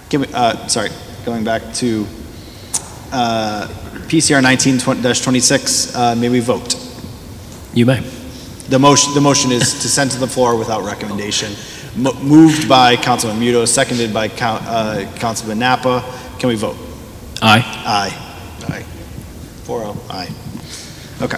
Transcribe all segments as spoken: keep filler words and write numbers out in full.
Give me, uh, sorry, going back to uh, P C R nineteen dash twenty-six, uh, may we vote? You may. The motion, the motion is to send to the floor without recommendation. Mo moved by Councilman Muto, seconded by Count, uh, Councilman Napa. Can we vote? Aye. Aye. Aye. four oh, aye. Okay.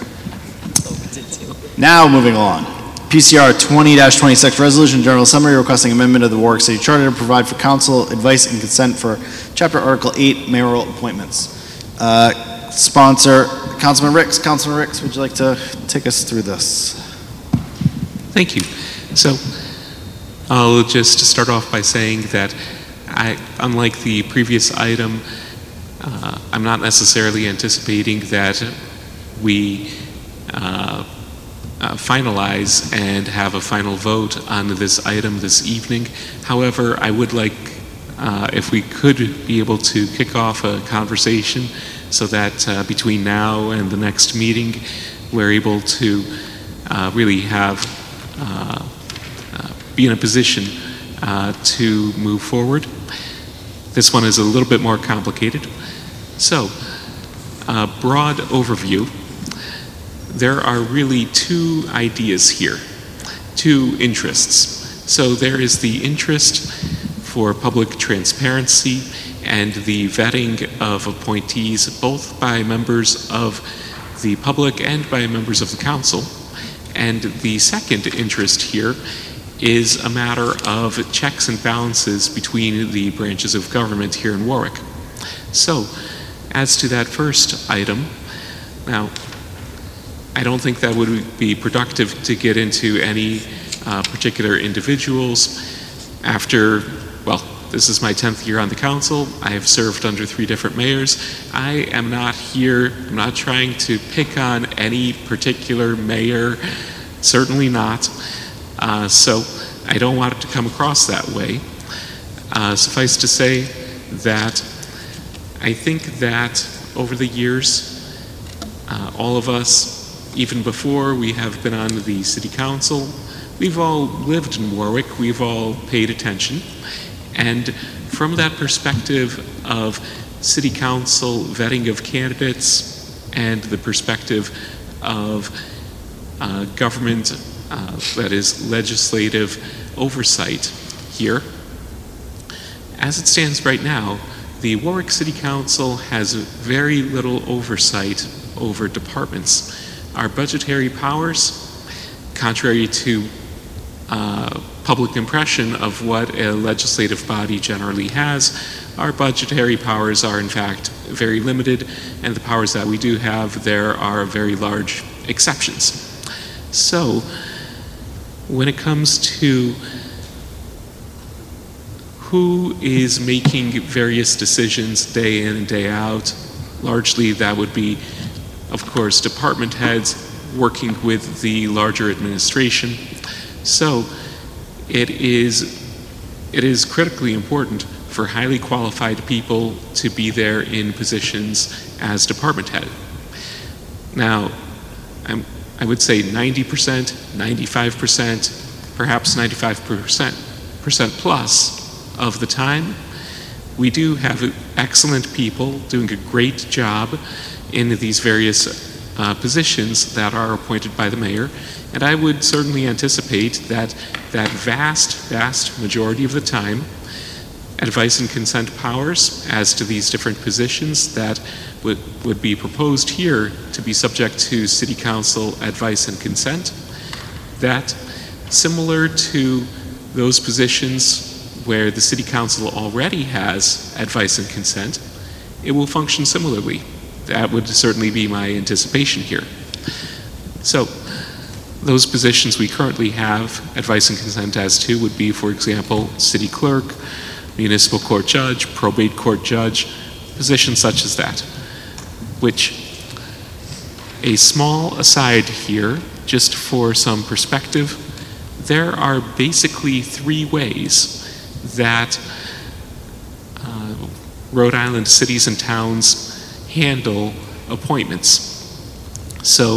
Now moving along. P C R twenty dash twenty-six, Resolution General Summary requesting amendment of the Warwick City Charter to provide for council advice and consent for Chapter Article eight mayoral appointments. Uh, sponsor, Councilman Ricks. Councilman Ricks, would you like to take us through this? Thank you. So I'll just start off by saying that I, unlike the previous item, uh, I'm not necessarily anticipating that we uh, uh, finalize and have a final vote on this item this evening. However, I would like, uh, if we could be able to kick off a conversation so that uh, between now and the next meeting, we're able to uh, really have Uh, uh, be in a position uh, to move forward. This one is a little bit more complicated. So, uh, broad overview. There are really two ideas here, two interests. So there is the interest for public transparency and the vetting of appointees, both by members of the public and by members of the council. And the second interest here is a matter of checks and balances between the branches of government here in Warwick. So, as to that first item, now, I don't think that would be productive to get into any uh, particular individuals. After, well, this is my tenth year on the council. I have served under three different mayors. I am not here, I'm not trying to pick on any particular mayor, certainly not. Uh, so I don't want it to come across that way. Uh, suffice to say that I think that over the years, uh, all of us, even before we have been on the city council, we've all lived in Warwick, we've all paid attention. And from that perspective of city council vetting of candidates and the perspective of uh, government, uh, that is legislative oversight here, as it stands right now, the Warwick City Council has very little oversight over departments. Our budgetary powers, contrary to uh, public impression of what a legislative body generally has, our budgetary powers are in fact very limited, and the powers that we do have, there are very large exceptions. So, when it comes to who is making various decisions day in and day out, largely that would be, of course, department heads working with the larger administration. So, it is, it is critically important for highly qualified people to be there in positions as department head. Now, I'm, I would say ninety percent, ninety-five percent, perhaps ninety-five percent plus of the time, we do have excellent people doing a great job in these various uh, positions that are appointed by the mayor. And I would certainly anticipate that that vast, vast majority of the time, advice and consent powers as to these different positions that would, would be proposed here to be subject to city council advice and consent, that similar to those positions where the city council already has advice and consent, it will function similarly. That would certainly be my anticipation here. So, those positions we currently have advice and consent as to would be, for example, city clerk, municipal court judge, probate court judge, positions such as that. Which, a small aside here, just for some perspective, there are basically three ways that uh, Rhode Island cities and towns handle appointments. So,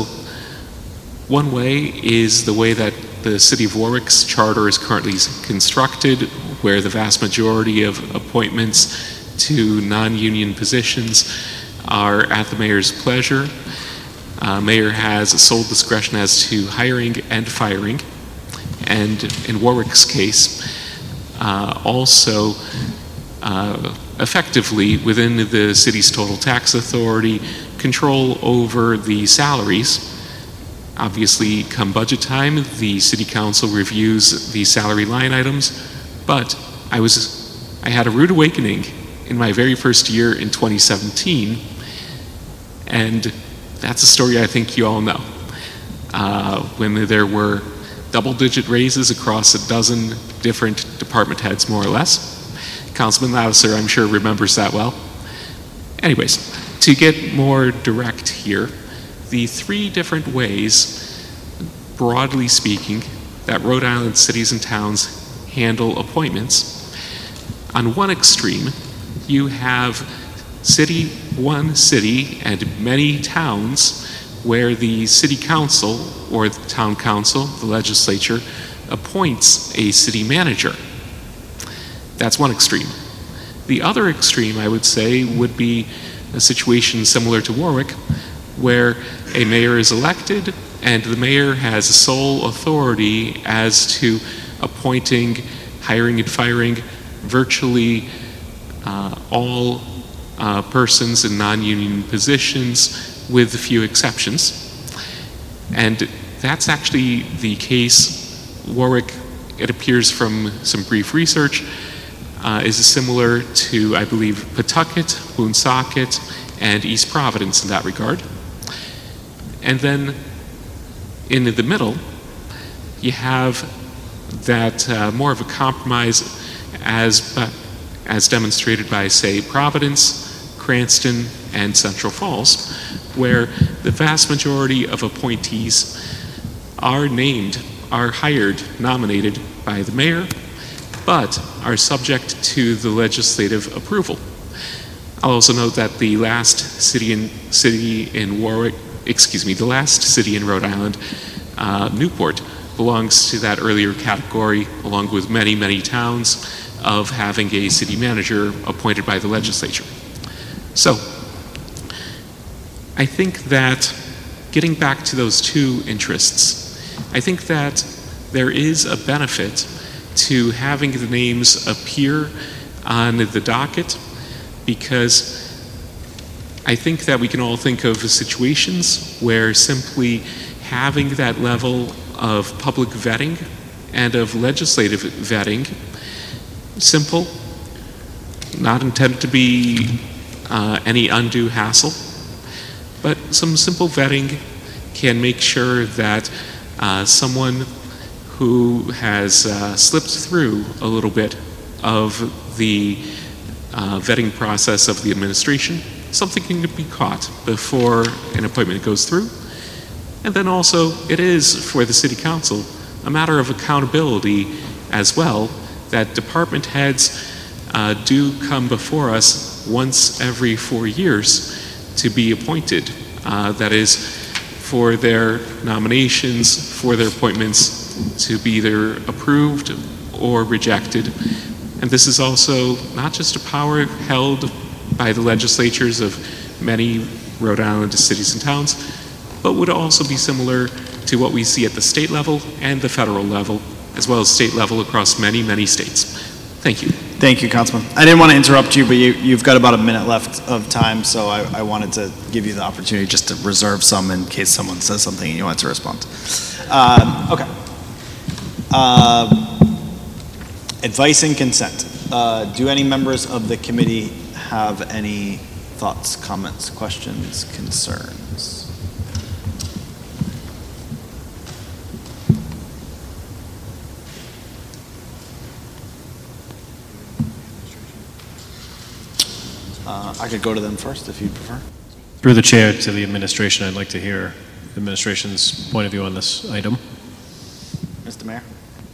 one way is the way that the City of Warwick's charter is currently constructed, where the vast majority of appointments to non-union positions are at the mayor's pleasure. Uh, mayor has sole discretion as to hiring and firing, and in Warwick's case, uh, also uh, effectively within the city's total tax authority, control over the salaries. Obviously, come budget time, the city council reviews the salary line items, but I was, I had a rude awakening in my very first year in twenty seventeen, and that's a story I think you all know. Uh, when there were double-digit raises across a dozen different department heads, more or less. Councilman Louser, I'm sure, remembers that well. Anyways, to get more direct here, the three different ways, broadly speaking, that Rhode Island cities and towns handle appointments. On one extreme, you have city, one city and many towns where the city council or the town council, the legislature, appoints a city manager. That's one extreme. The other extreme, I would say, would be a situation similar to Warwick, where a mayor is elected and the mayor has sole authority as to appointing, hiring, and firing virtually uh, all uh, persons in non-union positions, with a few exceptions. And that's actually the case. Warwick, it appears from some brief research, uh, is similar to, I believe, Pawtucket, Woonsocket, and East Providence in that regard. And then in the middle, you have that uh, more of a compromise as, uh, as demonstrated by, say, Providence, Cranston, and Central Falls, where the vast majority of appointees are named, are hired, nominated by the mayor, but are subject to the legislative approval. I'll also note that the last city in, city in Warwick, excuse me, the last city in Rhode Island, uh, Newport, belongs to that earlier category, along with many, many towns, of having a city manager appointed by the legislature. So, I think that getting back to those two interests, I think that there is a benefit to having the names appear on the docket, because I think that we can all think of situations where simply having that level of public vetting and of legislative vetting, simple, not intended to be uh, any undue hassle, but some simple vetting can make sure that uh, someone who has uh, slipped through a little bit of the uh, vetting process of the administration, something can be caught before an appointment goes through. And then also, it is for the city council a matter of accountability as well, that department heads uh, do come before us once every four years to be appointed. Uh, that is, for their nominations, for their appointments to be either approved or rejected. And this is also not just a power held by the legislatures of many Rhode Island cities and towns, but would also be similar to what we see at the state level and the federal level, as well as state level across many, many states. Thank you. Thank you, Councilman. I didn't want to interrupt you, but you, you've got about a minute left of time, so I, I wanted to give you the opportunity just to reserve some in case someone says something and you want to respond. Um, okay. Uh, advice and consent. Uh, do any members of the committee have any thoughts, comments, questions, concerns? Uh, I could go to them first if you prefer. Through the chair to the administration, I'd like to hear the administration's point of view on this item. Mister Mayor?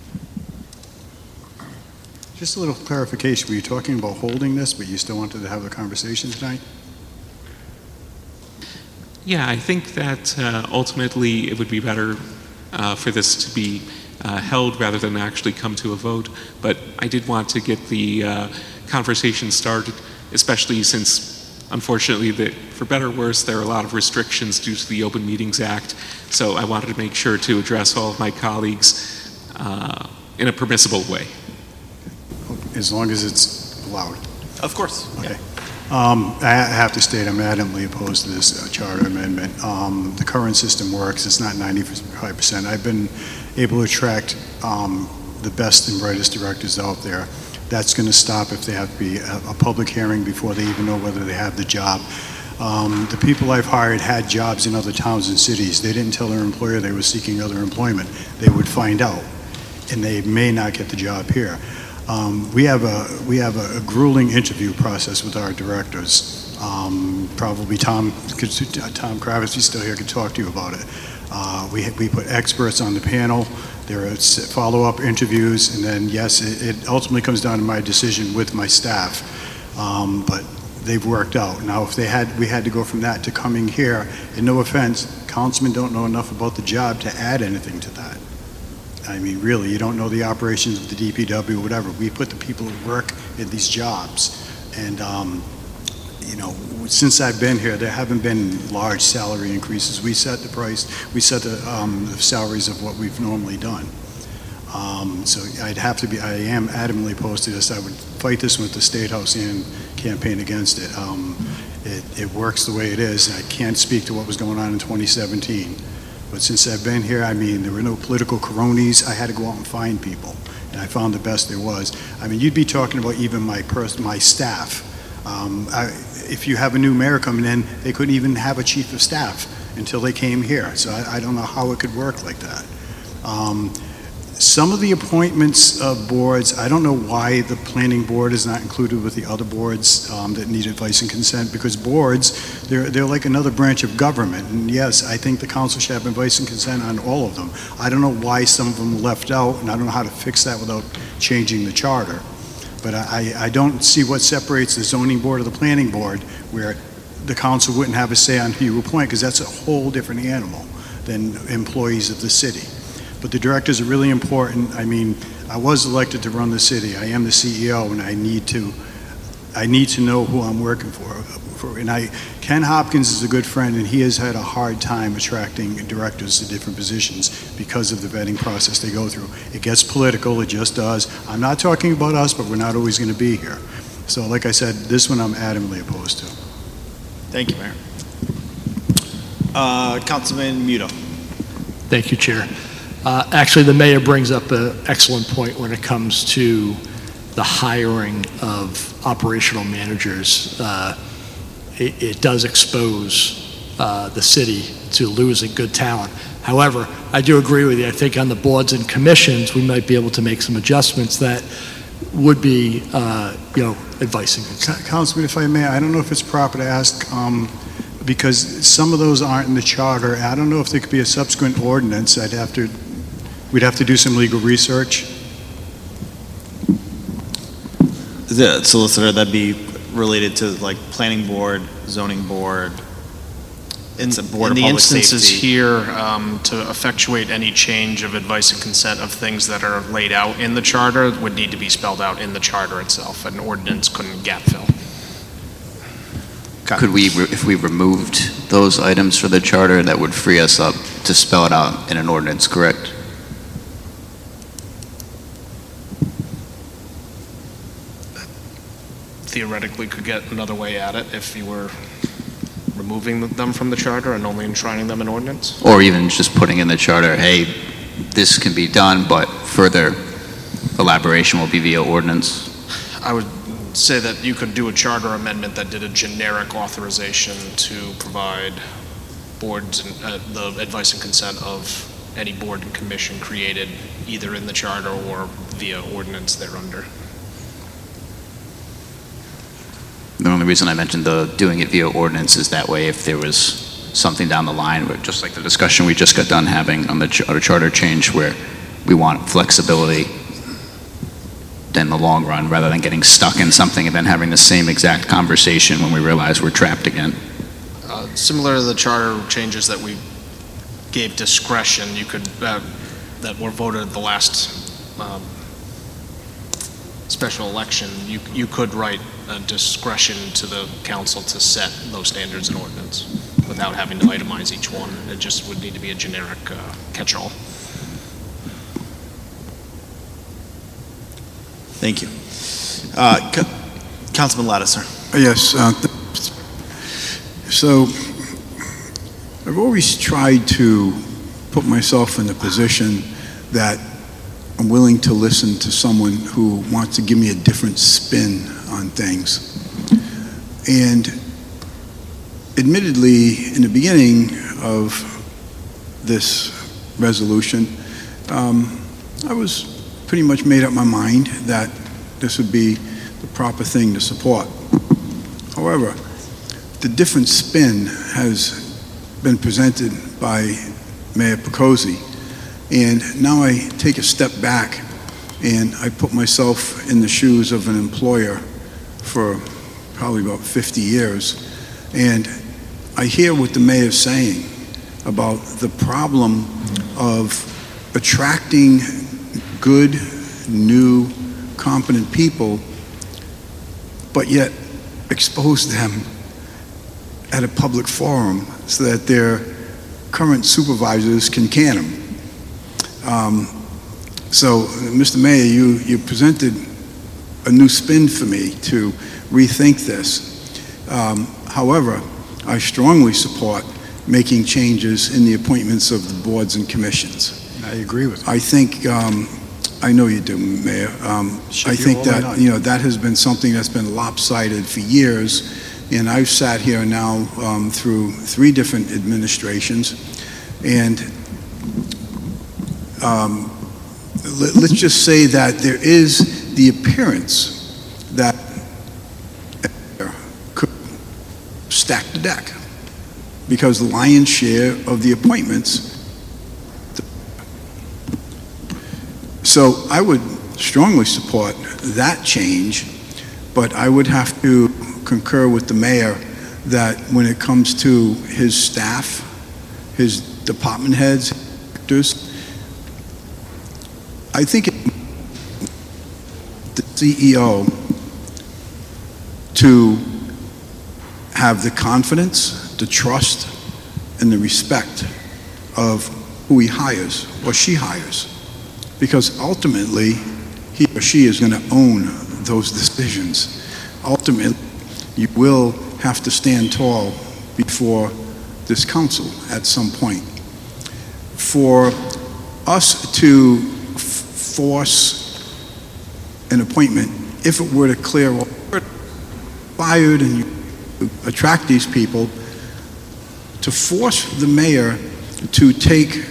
Just a little clarification. Were you talking about holding this, but you still wanted to have the conversation tonight? Yeah, I think that uh, ultimately it would be better uh, for this to be uh, held rather than actually come to a vote. But I did want to get the uh, conversation started, especially since, unfortunately, that for better or worse, there are a lot of restrictions due to the Open Meetings Act. So I wanted to make sure to address all of my colleagues uh, in a permissible way. As long as it's allowed. Of course. Okay. Um, I have to state I'm adamantly opposed to this uh, charter amendment. Um, the current system works. It's not ninety-five percent. I've been able to attract um, the best and brightest directors out there. That's going to stop if they have to be a, a public hearing before they even know whether they have the job. Um, the people I've hired had jobs in other towns and cities. They didn't tell their employer they were seeking other employment. They would find out, and they may not get the job here. Um, we have a we have a, a grueling interview process with our directors. Um, probably Tom Tom Kravitz, he's still here, could talk to you about it. Uh, we we put experts on the panel. There are follow-up interviews, and then yes, it, it ultimately comes down to my decision with my staff. Um, but they've worked out. Now, if they had we had to go from that to coming here, and no offense, councilmen don't know enough about the job to add anything to that. I mean, really, you don't know the operations of the D P W, whatever. We put the people who work at these jobs. And, um, you know, since I've been here, there haven't been large salary increases. We set the price, we set the, um, the salaries of what we've normally done. Um, so I'd have to be, I am adamantly opposed to this. I would fight this one at the State House and campaign against it. Um, it. It works the way it is. I can't speak to what was going on in twenty seventeen. But since I've been here, I mean, there were no political cronies. I had to go out and find people, and I found the best there was. I mean, you'd be talking about even my pers- my staff. Um, I, if you have a new mayor coming in, they couldn't even have a chief of staff until they came here. So I, I don't know how it could work like that. Um, some of the appointments of boards, I don't know why the planning board is not included with the other boards um, that need advice and consent, because boards, they're, they're like another branch of government. And yes, I think the council should have advice and consent on all of them. I don't know why some of them were left out, and I don't know how to fix that without changing the charter. But I, I don't see what separates the zoning board or the planning board, where the council wouldn't have a say on who you appoint, because that's a whole different animal than employees of the city. But the directors are really important. I mean, I was elected to run the city. I am the C E O, and I need to, I need to know who I'm working for. for and I, Ken Hopkins is a good friend, and he has had a hard time attracting directors to different positions because of the vetting process they go through. It gets political, it just does. I'm not talking about us, but we're not always going to be here. So, like I said, this one I'm adamantly opposed to. Thank you, Mayor. Uh, Councilman Muto. Thank you, Chair. Uh, actually, the mayor brings up an excellent point when it comes to the hiring of operational managers. Uh, it, it does expose uh, the city to losing good talent. However, I do agree with you. I think on the boards and commissions, we might be able to make some adjustments that would be, uh, you know, advice and consent. Councilman, if I may, I don't know if it's proper to ask, um, because some of those aren't in the charter. I don't know if there could be a subsequent ordinance. I'd have to, we'd have to do some legal research. The solicitor, that'd be related to like planning board, zoning board. It's a board in of the public instances safety. here, um, to effectuate any change of advice and consent of things that are laid out in the charter would need to be spelled out in the charter itself. An ordinance couldn't gap fill. Could we, re- if we removed those items for the charter, that would free us up to spell it out in an ordinance, correct? Theoretically could get another way at it if you were removing them from the charter and only enshrining them in ordinance. Or even just putting in the charter, hey, this can be done, but further elaboration will be via ordinance? I would say that you could do a charter amendment that did a generic authorization to provide boards and uh, the advice and consent of any board and commission created either in the charter or via ordinance thereunder. The only reason I mentioned the doing it via ordinance is that way if there was something down the line, where just like the discussion we just got done having on the ch- on a charter change, where we want flexibility in the long run rather than getting stuck in something and then having the same exact conversation when we realize we're trapped again. Uh, similar to the charter changes that we gave discretion, you could uh, that were voted at the last um, special election, you, you could write a discretion to the council to set those standards in ordinance without having to itemize each one. It just would need to be a generic uh, catch-all. Thank you. Uh, Co- Councilman Lattiser. Yes. Uh, th- so I've always tried to put myself in a position that I'm willing to listen to someone who wants to give me a different spin on things. And admittedly, in the beginning of this resolution, um, I was pretty much made up my mind that this would be the proper thing to support. However, the different spin has been presented by Mayor Picozzi, and now I take a step back and I put myself in the shoes of an employer for probably about fifty years, and I hear what the mayor's saying about the problem of attracting good, new, competent people, but yet expose them at a public forum so that their current supervisors can can them. Um, so, Mister Mayor, you, you presented a new spin for me to rethink this. Um, however, I strongly support making changes in the appointments of the boards and commissions. I agree with you. I think, um, I know you do, Mayor. Um, Should I be think all or that, none. you know, that has been something that's been lopsided for years. And I've sat here now um, through three different administrations. And um, let, let's just say that there is the appearance that could stack the deck, because the lion's share of the appointments. So I would strongly support that change, but I would have to concur with the mayor that when it comes to his staff, his department heads, directors, I think it, the C E O to have the confidence, the trust, and the respect of who he hires or she hires. Because ultimately, he or she is going to own those decisions. Ultimately, you will have to stand tall before this council at some point. For us to f- force an appointment, if it were to clear up, fired and you attract these people, to force the mayor to take,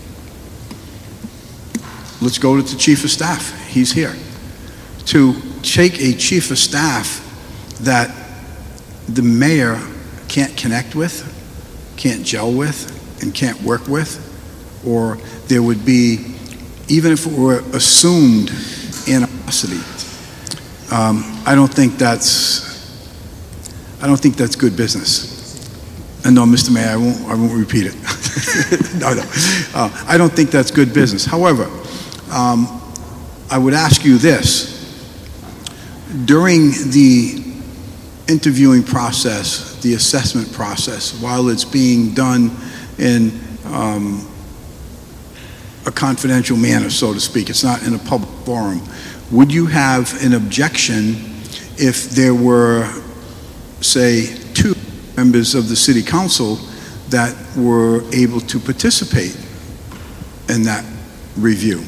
let's go to the chief of staff, he's here, to take a chief of staff that the mayor can't connect with, can't gel with, and can't work with, or there would be, even if it were assumed animosity, um, I don't think that's, I don't think that's good business. And no, Mister Mayor, I won't, I won't repeat it. no, no. Uh, I don't think that's good business. However, um, I would ask you this. During the interviewing process, the assessment process, while it's being done in um, a confidential manner, so to speak, it's not in a public forum, would you have an objection if there were, say, two members of the city council that were able to participate in that review?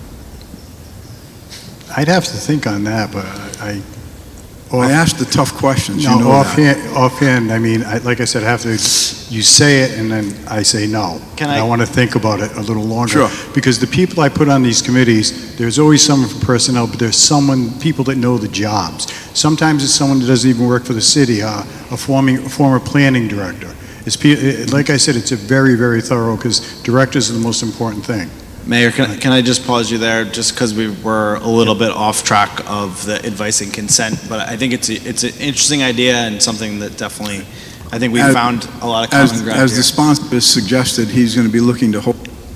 I'd have to think on that, but I... I asked the tough questions, No, you know that. offhand, offhand, I mean, I, like I said, I have to, you say it and then I say no. Can And I- I want to think about it a little longer. Sure. Because the people I put on these committees, there's always someone from personnel, but there's someone, people that know the jobs. Sometimes it's someone that doesn't even work for the city, uh, a forming, a former planning director. It's, pe- it- like I said, it's a very, very thorough, because directors are the most important thing. Mayor, can, can I just pause you there, just because we were a little bit off track of the advice and consent, but I think it's a, it's an interesting idea and something that definitely, I think we As- found a lot of As, common ground as here. the sponsor has suggested, he's going to be looking to hold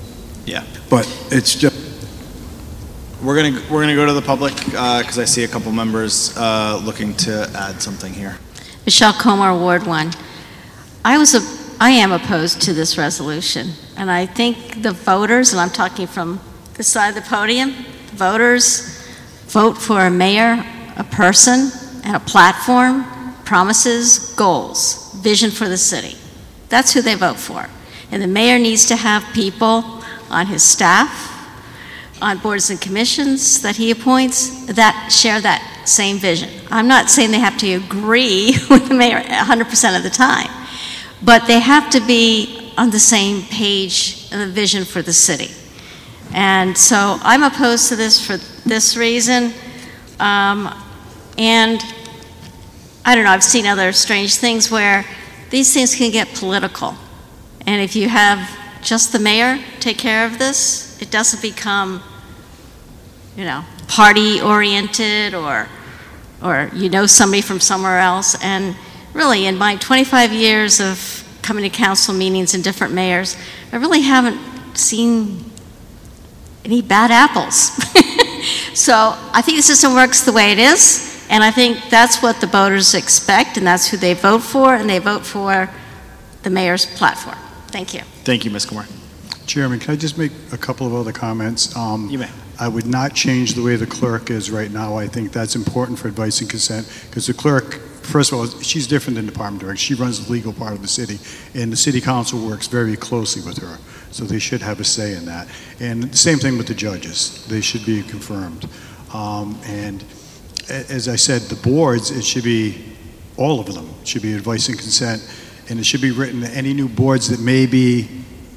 Yeah. But it's just, We're gonna, we're gonna go to the public, because I see a couple members uh, looking to add something here. Michelle Comer, Ward one. I was, a, I am opposed to this resolution, and I think the voters, and I'm talking from this side of the podium, voters vote for a mayor, a person, and a platform, promises, goals, vision for the city. That's who they vote for. And the mayor needs to have people on his staff, on boards and commissions that he appoints that share that same vision. I'm not saying they have to agree with the mayor one hundred percent of the time, but they have to be on the same page in the vision for the city. And so I'm opposed to this for this reason. Um, and I don't know, I've seen other strange things where these things can get political. And if you have just the mayor take care of this, it doesn't become, you know, party-oriented or, or you know somebody from somewhere else. And really, in my twenty-five years of coming to council meetings and different mayors, I really haven't seen any bad apples. So I think the system works the way it is, and I think that's what the voters expect, and that's who they vote for, and they vote for the mayor's platform. Thank you. Thank you, Miz Kumar. Chairman, can I just make a couple of other comments? Um, You may. I would not change the way the clerk is right now. I think that's important for advice and consent, because the clerk, first of all, she's different than department director. She runs the legal part of the city, and the city council works very closely with her, so they should have a say in that. And the same thing with the judges. They should be confirmed. Um, and a- as I said, the boards, it should be, all of them, should be advice and consent, and it should be written that any new boards that may be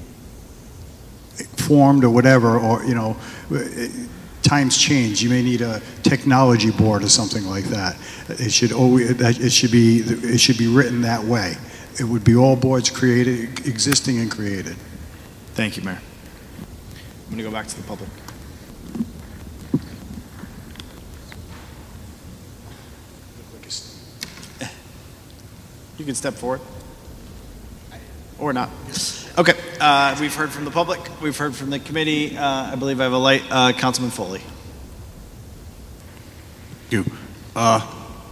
formed or whatever, or, you know, times change. You may need a technology board or something like that. It should always, it should be, it should be written that way. It would be all boards created, existing and created. Thank you, Mayor. I'm going to go back to the public. You can step forward. Or not. Okay, uh, we've heard from the public. We've heard from the committee. Uh, I believe I have a light. Uh, Councilman Foley. Thank you. Uh,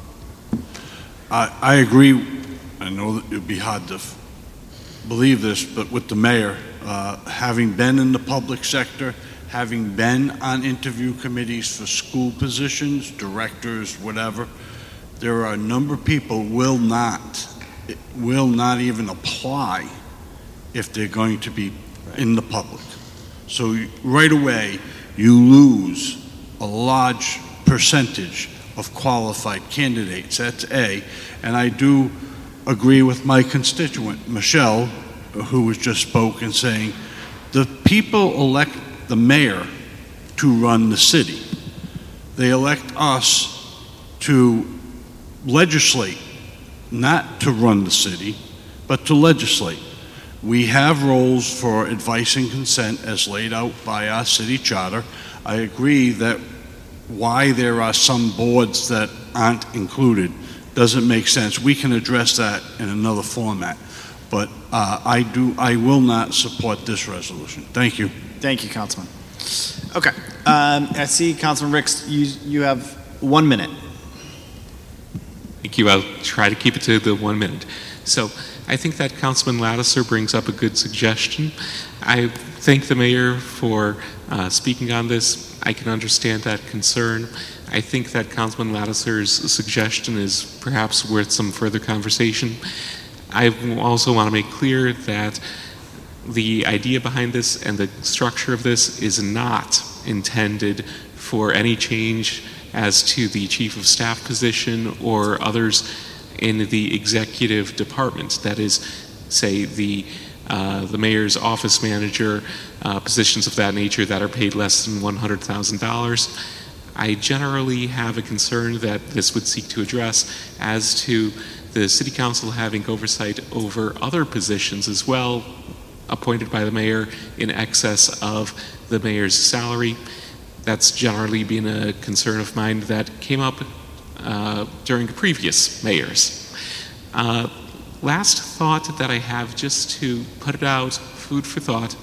I, I agree. I know that it would be hard to f- believe this, but with the mayor, uh, having been in the public sector, having been on interview committees for school positions, directors, whatever, there are a number of people will not, will not even apply if they're going to be in the public. So right away, you lose a large percentage of qualified candidates. That's A. And I do agree with my constituent, Michelle, who was just spoke and saying, the people elect the mayor to run the city. They elect us to legislate, not to run the city, but to legislate. We have roles for advice and consent as laid out by our city charter. I agree that why there are some boards that aren't included doesn't make sense. We can address that in another format. But uh, I do, I will not support this resolution. Thank you. Thank you, Councilman. Okay, um, I see Councilman Ricks, you, you have one minute. Thank you. I'll try to keep it to the one minute. So I think that Councilman Lattiser brings up a good suggestion. I thank the mayor for uh, speaking on this. I can understand that concern. I think that Councilman Lattiser's suggestion is perhaps worth some further conversation. I also want to make clear that the idea behind this and the structure of this is not intended for any change as to the chief of staff position or others in the executive department. That is, say, the uh, the mayor's office manager, uh, positions of that nature that are paid less than one hundred thousand dollars. I generally have a concern that this would seek to address as to the city council having oversight over other positions as well, appointed by the mayor in excess of the mayor's salary. That's generally been a concern of mine that came up uh, during previous mayors. Uh, last thought that I have, just to put it out, food for thought,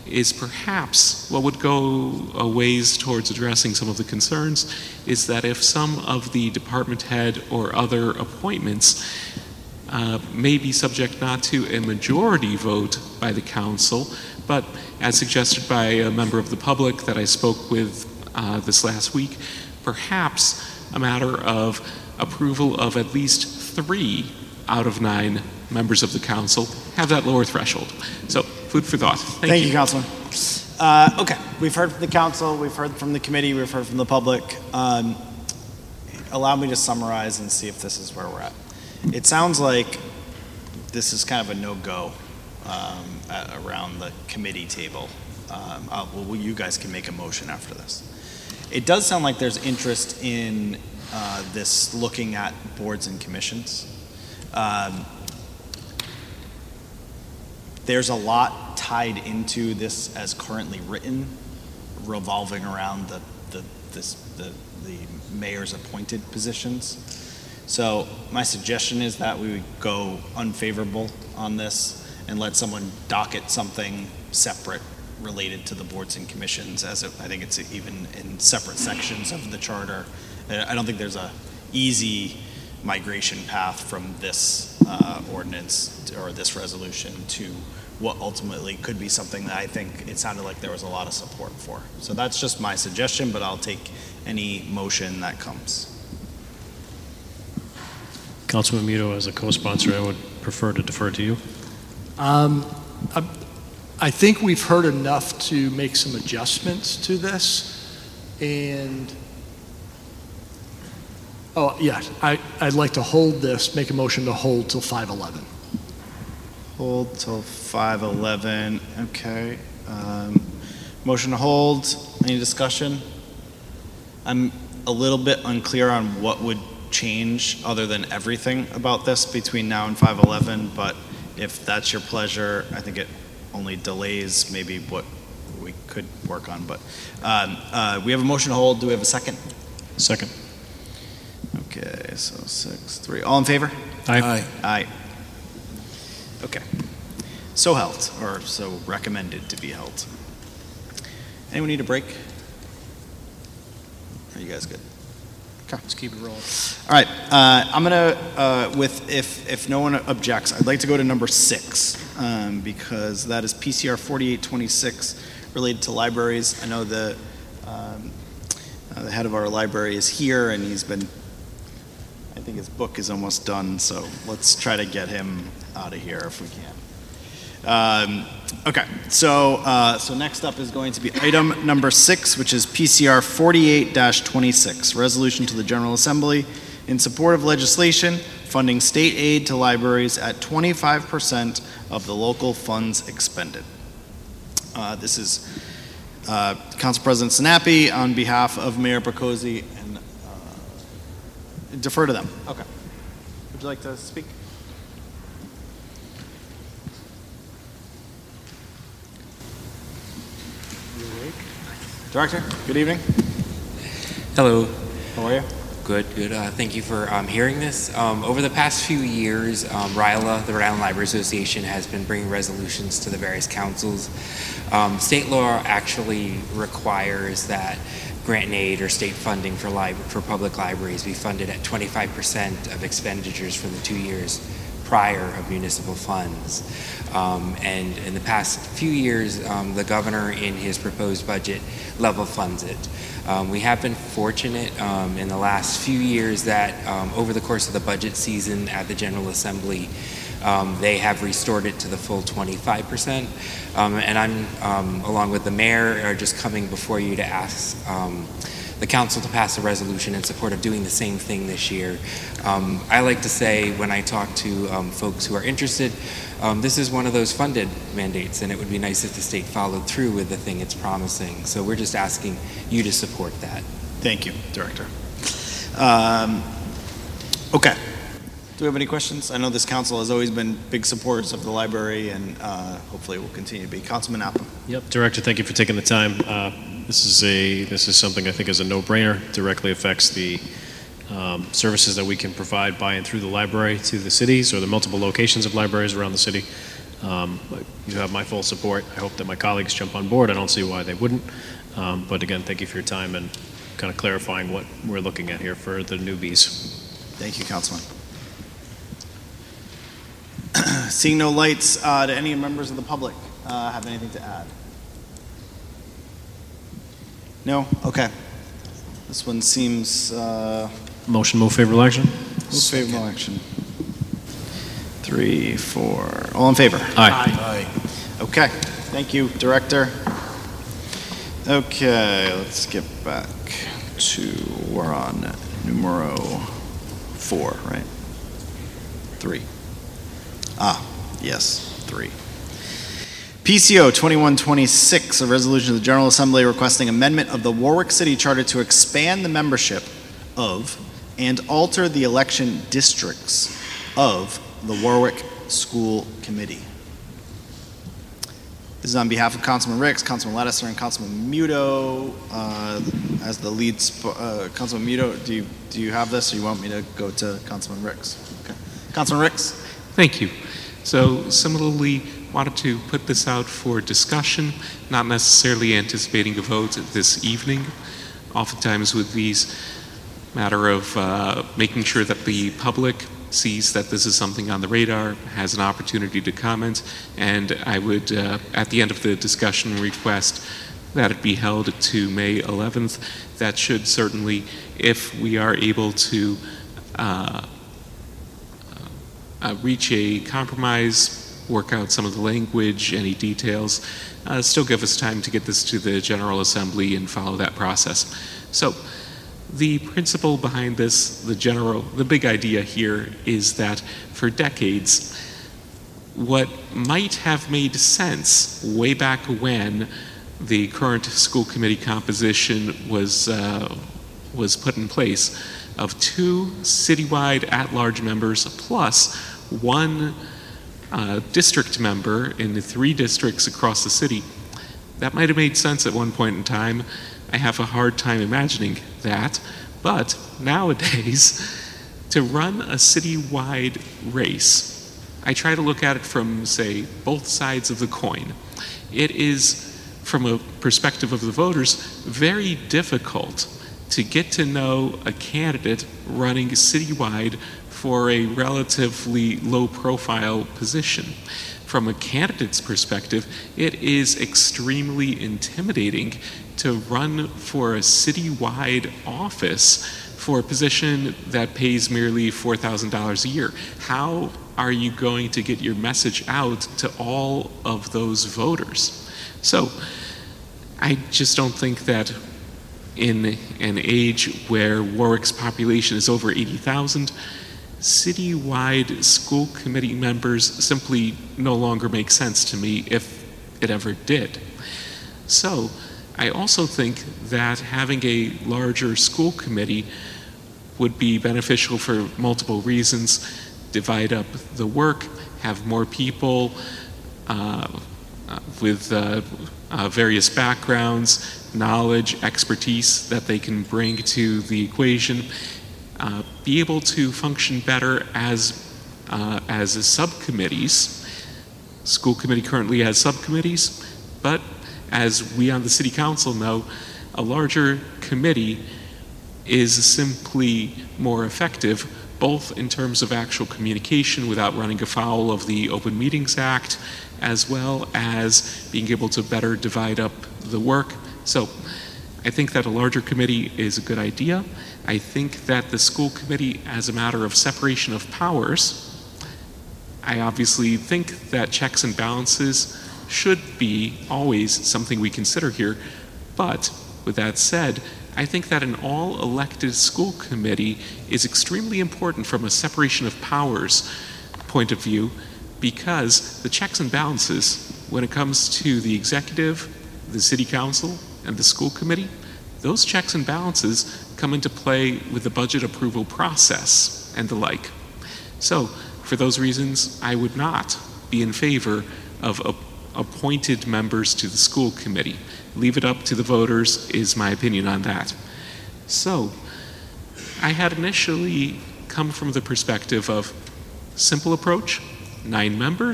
is perhaps what would go a ways towards addressing some of the concerns is that if some of the department head or other appointments uh, may be subject not to a majority vote by the council, but as suggested by a member of the public that I spoke with uh, this last week, perhaps a matter of approval of at least three out of nine members of the council have that lower threshold. So, food for thought. Thank, Thank you. you, Councilman. Uh, okay, we've heard from the council, we've heard from the committee, we've heard from the public. Um, allow me to summarize and see if this is where we're at. It sounds like this is kind of a no-go um, at, around the committee table. Um, uh, well, you guys can make a motion after this. It does sound like there's interest in uh, this looking at boards and commissions. Um, there's a lot tied into this as currently written, revolving around the the this the the mayor's appointed positions. So my suggestion is that we would go unfavorable on this and let someone docket something separate related to the boards and commissions, as it, I think it's even in separate sections of the charter. I don't think there's a easy migration path from this uh, ordinance or this resolution to what ultimately could be something that I think it sounded like there was a lot of support for. So that's just my suggestion, but I'll take any motion that comes. Councilman Muto, as a co-sponsor, I would prefer to defer to you. Um, I, I think we've heard enough to make some adjustments to this, and oh yeah, I, I'd like to hold this, make a motion to hold till five eleven. Hold till five eleven, okay. Um, motion to hold, any discussion? I'm a little bit unclear on what would change other than everything about this between now and five eleven, but if that's your pleasure, I think it only delays maybe what we could work on, but um, uh, we have a motion to hold. Do we have a second? Second. Okay, so six, three. All in favor? Aye. Aye. Aye. Okay. So held, or so recommended to be held. Anyone need a break? Are you guys good? Okay. Let's keep it rolling. All right, uh, I'm gonna, uh, with, if, if no one objects, I'd like to go to number six, um, because that is P C R forty-eight twenty-six related to libraries. I know the, um, uh, the head of our library is here, and he's been, I think his book is almost done, so let's try to get him out of here if we can. Um, okay, so uh, so next up is going to be item number six, which is P C R forty-eight twenty-six, resolution to the General Assembly in support of legislation funding state aid to libraries at twenty-five percent of the local funds expended. Uh, this is uh, Council President Sinapi on behalf of Mayor Bokosi, and uh, defer to them. Okay. Would you like to speak? Director, good evening. Hello. How are you? Good, good. Uh, thank you for um, hearing this. Um, over the past few years, um, RILA, the Rhode Island Library Association, has been bringing resolutions to the various councils. Um, state law actually requires that grant and aid or state funding for, lib- for public libraries be funded at twenty-five percent of expenditures for the two years prior of municipal funds. Um, and in the past few years, um, the governor in his proposed budget level funds it. Um, we have been fortunate um, in the last few years that um, over the course of the budget season at the General Assembly, um, they have restored it to the full twenty-five percent. Um, and I'm, um, along with the mayor, are just coming before you to ask um, the council to pass a resolution in support of doing the same thing this year. Um, I like to say when I talk to um, folks who are interested, um, this is one of those funded mandates, and it would be nice if the state followed through with the thing it's promising. So we're just asking you to support that. Thank you, Director. Um, okay. Do we have any questions? I know this council has always been big supporters of the library, and uh, hopefully will continue to be. Councilman Appam. Yep, Director, thank you for taking the time. Uh, this is a this is something I think is a no-brainer. Directly affects the um, services that we can provide by and through the library to the cities or the multiple locations of libraries around the city. Um, but you have my full support. I hope that my colleagues jump on board. I don't see why they wouldn't. Um, But again, thank you for your time and kind of clarifying what we're looking at here for the newbies. Thank you, Councilman. Seeing no lights, uh, do any members of the public uh, have anything to add? No? Okay. This one seems, uh, Motion, move favorable action? move favorable action. Three, four, all in favor? Aye. Okay, thank you, Director. Okay, let's get back to, we're on numero four, right? Three. Ah, yes, three. P C O twenty-one twenty-six, a resolution of the General Assembly requesting amendment of the Warwick City Charter to expand the membership of and alter the election districts of the Warwick School Committee. This is on behalf of Councilman Ricks, Councilman Lattiser, and Councilman Muto. Uh, as the lead, sp- uh, Councilman Muto, do you do you have this, or you want me to go to Councilman Ricks? Okay, Councilman Ricks. Thank you. So similarly, wanted to put this out for discussion, not necessarily anticipating a vote this evening. Oftentimes with these, matter of uh, making sure that the public sees that this is something on the radar, has an opportunity to comment, and I would, uh, at the end of the discussion, request that it be held to May eleventh. That should certainly, if we are able to uh, uh, reach a compromise, work out some of the language, any details, uh, still give us time to get this to the General Assembly and follow that process. So the principle behind this, the general, the big idea here is that for decades, what might have made sense way back when the current school committee composition was uh, was put in place, of two citywide at-large members plus one uh, district member in the three districts across the city. That might have made sense at one point in time. I have a hard time imagining that, but nowadays, to run a citywide race, I try to look at it from, say, both sides of the coin. It is, from a perspective of the voters, very difficult to get to know a candidate running citywide for a relatively low-profile position. From a candidate's perspective, it is extremely intimidating to run for a citywide office for a position that pays merely four thousand dollars a year. How are you going to get your message out to all of those voters? So I just don't think that in an age where Warwick's population is over eighty thousand, citywide school committee members simply no longer make sense to me, if it ever did. So I also think that having a larger school committee would be beneficial for multiple reasons. Divide up the work, have more people uh, with uh, uh, various backgrounds, knowledge, expertise that they can bring to the equation, uh, be able to function better as uh, as subcommittees. School committee currently has subcommittees, but as we on the city council know, a larger committee is simply more effective, both in terms of actual communication without running afoul of the Open Meetings Act, as well as being able to better divide up the work. So I think that a larger committee is a good idea. I think that the school committee, as a matter of separation of powers, I obviously think that checks and balances should be always something we consider here. But with that said, I think that an all-elected school committee is extremely important from a separation of powers point of view, because the checks and balances, when it comes to the executive, the city council, and the school committee, those checks and balances come into play with the budget approval process and the like. So, for those reasons, I would not be in favor of a appointed members to the school committee. Leave it up to the voters is my opinion on that. So, I had initially come from the perspective of simple approach, nine members,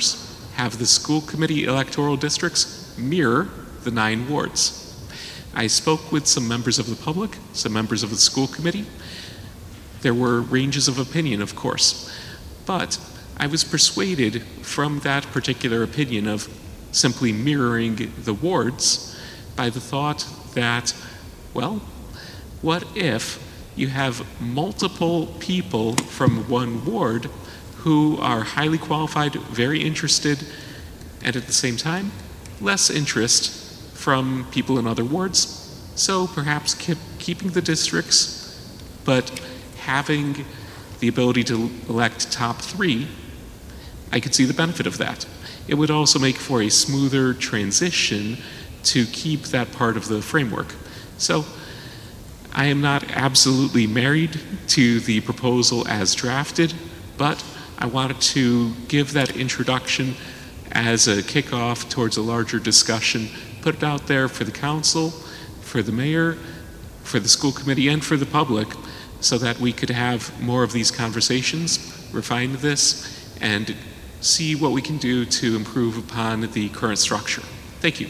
have the school committee electoral districts mirror the nine wards. I spoke with some members of the public, some members of the school committee. There were ranges of opinion, of course, but I was persuaded from that particular opinion of simply mirroring the wards by the thought that, well, what if you have multiple people from one ward who are highly qualified, very interested, and at the same time, less interest from people in other wards. So perhaps keep, keeping the districts, but having the ability to elect top three, I could see the benefit of that. It would also make for a smoother transition to keep that part of the framework. So I am not absolutely married to the proposal as drafted, but I wanted to give that introduction as a kickoff towards a larger discussion, put it out there for the council, for the mayor, for the school committee, and for the public, so that we could have more of these conversations, refine this, and see what we can do to improve upon the current structure. Thank you.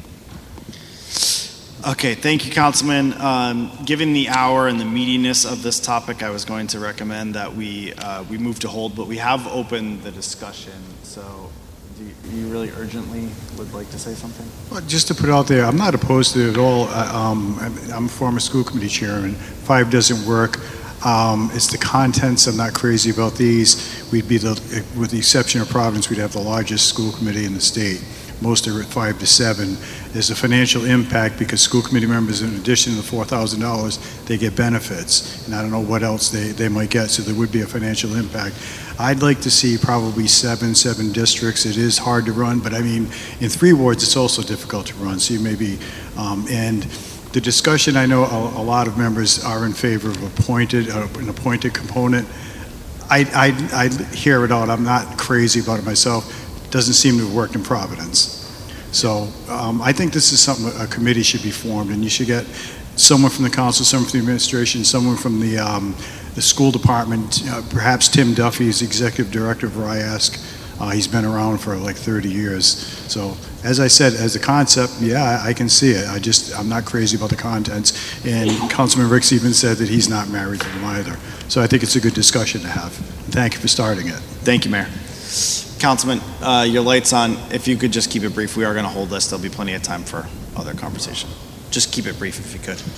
Okay, thank you, Councilman. Um, given the hour and the meatiness of this topic, I was going to recommend that we uh, we move to hold, but we have opened the discussion. So, do you, you really urgently would like to say something? Well, just to put it out there, I'm not opposed to it at all. Uh, um, I'm, I'm a former school committee chairman. Five doesn't work. Um, it's the contents. I'm not crazy about these. We'd be the, with the exception of Providence, we'd have the largest school committee in the state. Most are at five to seven. There's a financial impact because school committee members, in addition to the four thousand dollars, they get benefits. And I don't know what else they, they might get, so there would be a financial impact. I'd like to see probably seven, seven districts. It is hard to run, but I mean, in three wards, it's also difficult to run. So you may be, um, and the discussion, I know a, a lot of members are in favor of appointed, uh, an appointed component. I, I, I hear it out. I'm not crazy about it myself. Doesn't seem to have worked in Providence. So um, I think this is something a committee should be formed, and you should get someone from the council, someone from the administration, someone from the, um, the school department, uh, perhaps Tim Duffy is executive director of R I A S C. Uh, he's been around for like thirty years. So as I said, as a concept, yeah, I can see it. I just, I'm not crazy about the contents. And Councilman Ricks even said that he's not married to them either. So I think it's a good discussion to have. Thank you for starting it. Thank you, Mayor. Councilman, uh, your light's on. If you could just keep it brief, we are going to hold this. There'll be plenty of time for other conversation. Just keep it brief if you could.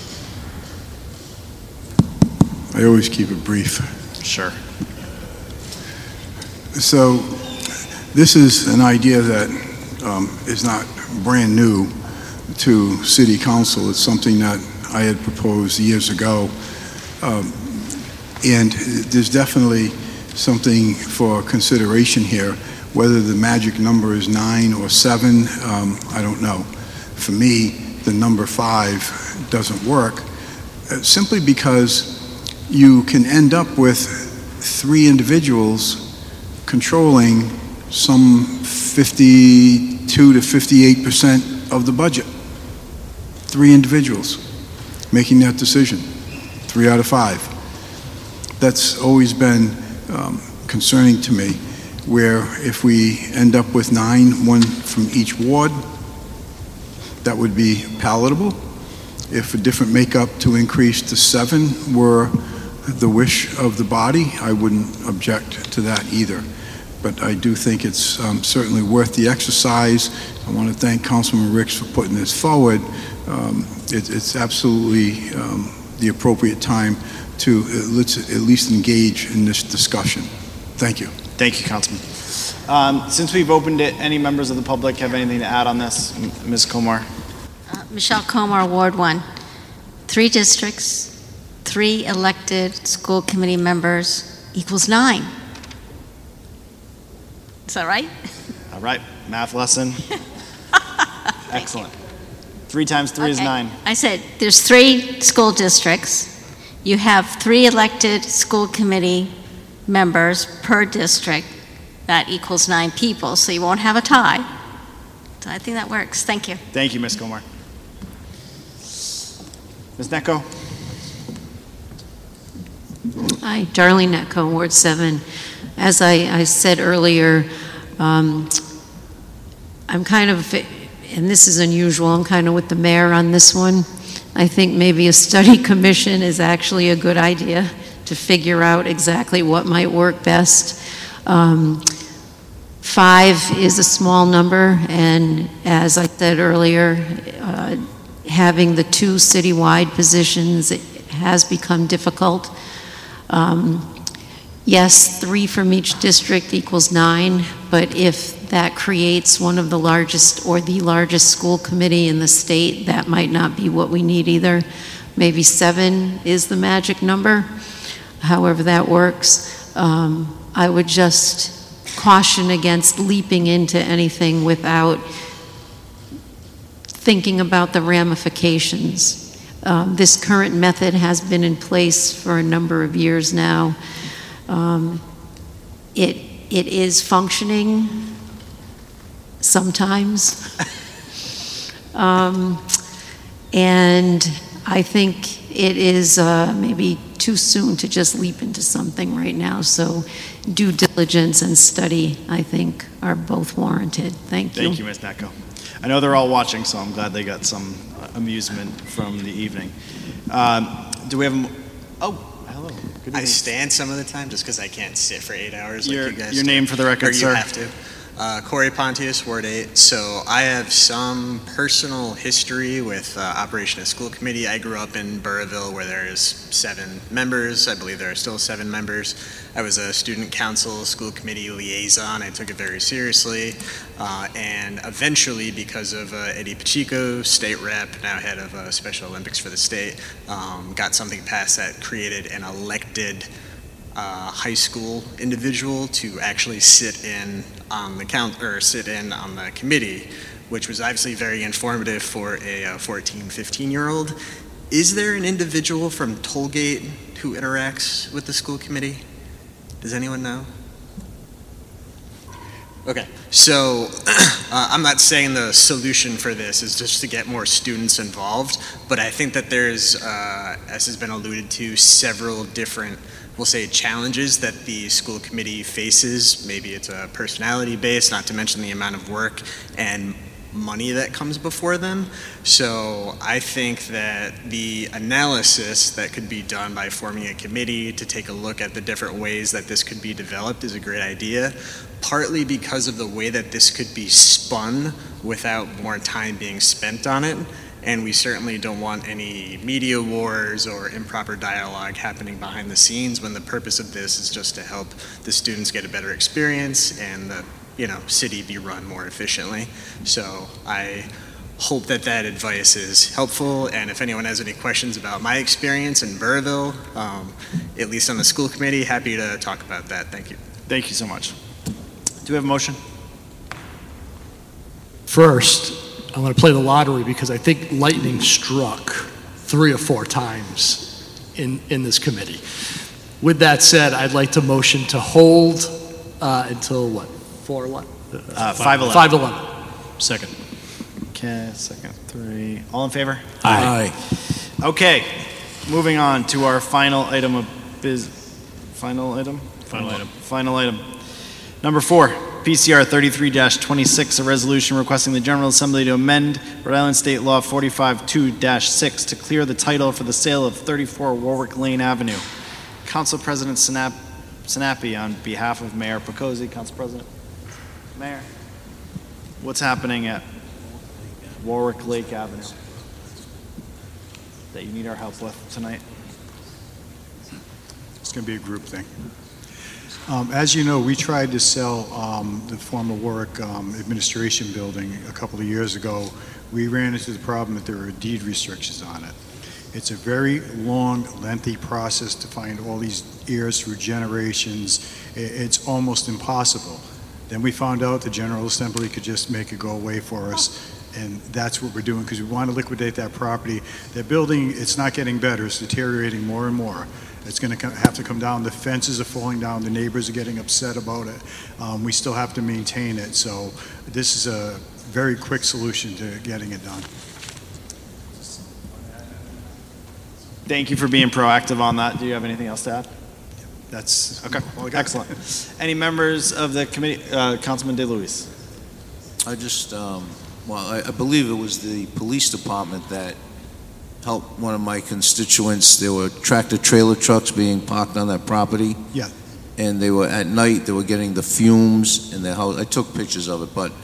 I always keep it brief. Sure. So this is an idea that um, is not brand new to City Council. It's something that I had proposed years ago. Um, and there's definitely something for consideration here. Whether the magic number is nine or seven, um, I don't know. For me, the number five doesn't work, uh, simply because you can end up with three individuals controlling some fifty-two to fifty-eight percent of the budget. Three individuals making that decision, three out of five. That's always been um, concerning to me, where if we end up with nine, one from each ward, that would be palatable. If a different makeup to increase to seven were the wish of the body, I wouldn't object to that either. But I do think it's um, certainly worth the exercise. I want to thank Councilman Ricks for putting this forward. Um, it, it's absolutely um, the appropriate time to uh, let's at least engage in this discussion. Thank you. Thank you, Councilman. Um, since we've opened it, any members of the public have anything to add on this? M- Miz Komar. Uh, Michelle Komar, Ward one. Three districts, three elected school committee members equals nine. Is that right? All right, math lesson. Excellent. Three times three Okay. is nine. I said there's three school districts. You have three elected school committee members per district. That equals nine people, so you won't have a tie. So I think that works. Thank you. Thank you, Miz Komar. Miz Necco. Hi, Darlene Netco, Ward seven. As I, I said earlier, um, I'm kind of, and this is unusual, I'm kind of with the mayor on this one. I think maybe a study commission is actually a good idea to figure out exactly what might work best. Um, five is a small number, and as I said earlier, uh, having the two citywide positions has become difficult. Um, yes, three from each district equals nine, but if that creates one of the largest or the largest school committee in the state, that might not be what we need either. Maybe seven is the magic number, however that works. Um, I would just caution against leaping into anything without thinking about the ramifications. Um, this current method has been in place for a number of years now. Um, it, it is functioning sometimes. um, and I think it is uh, maybe too soon to just leap into something right now. So due diligence and study, I think, are both warranted. Thank you. Thank you, Miz Netko. I know they're all watching, so I'm glad they got some amusement from the evening. Um, do we have a, oh, hello. Good I evening. stand some of the time just because I can't sit for eight hours like Your, you guys your do. name for the record, or you sir. have to. Uh, Corey Pontius, Ward eight. So I have some personal history with uh, Operation of School Committee. I grew up in Burrillville where there's seven members. I believe there are still seven members. I was a student council school committee liaison. I took it very seriously. Uh, and eventually, because of uh, Eddie Pacheco, state rep, now head of uh, Special Olympics for the state, um, got something passed that created an elected Uh, high school individual to actually sit in on the count or sit in on the committee, which was obviously very informative for a uh, fourteen, fifteen year old. Is there an individual from Tollgate who interacts with the school committee? Does anyone know? Okay, so uh, I'm not saying the solution for this is just to get more students involved, but I think that there's, uh, as has been alluded to, several different, we'll say, challenges that the school committee faces. Maybe it's a personality based, not to mention the amount of work and money that comes before them. So I think that the analysis that could be done by forming a committee to take a look at the different ways that this could be developed is a great idea, partly because of the way that this could be spun without more time being spent on it. And we certainly don't want any media wars or improper dialogue happening behind the scenes when the purpose of this is just to help the students get a better experience and the you know, city be run more efficiently. So I hope that that advice is helpful, and if anyone has any questions about my experience in Burrillville, um, at least on the school committee, happy to talk about that. Thank you. Thank you so much. Do we have a motion? First, I'm going to play the lottery because I think lightning struck three or four times in, in this committee. With that said, I'd like to motion to hold uh, until what? Four eleven? Uh, five eleven. Five eleven. Second. Okay, second, three. All in favor? Aye. Okay, moving on to our final item of biz, final item? Final item. Final item. Number four, P C R thirty-three dash twenty-six, a resolution requesting the General Assembly to amend Rhode Island State Law forty-five two dash six to clear the title for the sale of thirty-four Warwick Lane Avenue. Council President Sinap, Sinapi, on behalf of Mayor Picozzi. Council President. Mayor, what's happening at Warwick Lake Avenue that you need our help with tonight? It's going to be a group thing. Um, as you know, we tried to sell um, the former Warwick um, administration building a couple of years ago. We ran into the problem that there were deed restrictions on it. It's a very long, lengthy process to find all these heirs through generations. It's almost impossible. Then we found out the General Assembly could just make it go away for us, and that's what we're doing because we want to liquidate that property. That building, it's not getting better, it's deteriorating more and more. It's going to have to come down, the fences are falling down, the neighbors are getting upset about it. Um, we still have to maintain it, so this is a very quick solution to getting it done. Thank you for being proactive on that. Do you have anything else to add? That's okay. Excellent. Any members of the committee? Uh, Councilman DeLuise. I just, um, well, I, I believe it was the police department that helped one of my constituents. There were tractor-trailer trucks being parked on that property. Yeah. And they were, at night, they were getting the fumes in their house. I took pictures of it, but,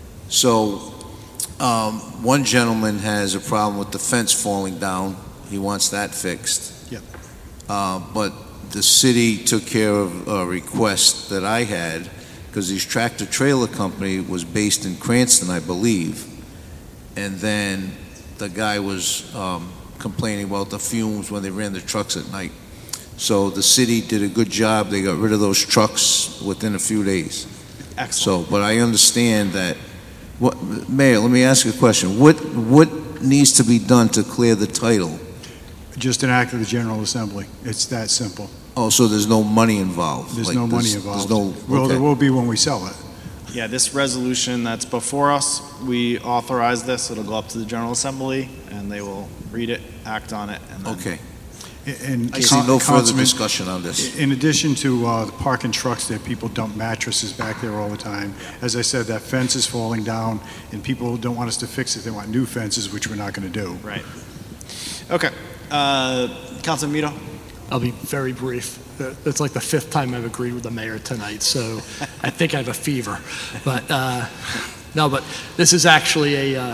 so, um, one gentleman has a problem with the fence falling down. He wants that fixed. Yep. Uh, but the city took care of a request that I had, because his tractor-trailer company was based in Cranston, I believe. And then the guy was um, complaining about the fumes when they ran the trucks at night. So the city did a good job. They got rid of those trucks within a few days. Excellent. So, but I understand that. What, Mayor, let me ask you a question. What what needs to be done to clear the title? Just an act of the General Assembly. It's that simple. Oh, so there's no money involved? There's Like, no money involved. There's no, Well, okay. there will be when we sell it. Yeah, this resolution that's before us, we authorize this, it'll go up to the General Assembly, and they will read it, act on it, and then... Okay. And I see no further Councilman, discussion on this. in addition to uh, the parking trucks that people dump mattresses back there all the time, as I said, that fence is falling down, and people don't want us to fix it. They want new fences, which we're not going to do. Right. Okay. Uh, Councilman Mito? I'll be very brief. Uh, It's like the fifth time I've agreed with the mayor tonight, so I think I have a fever. But, uh, no, but this is actually a, uh,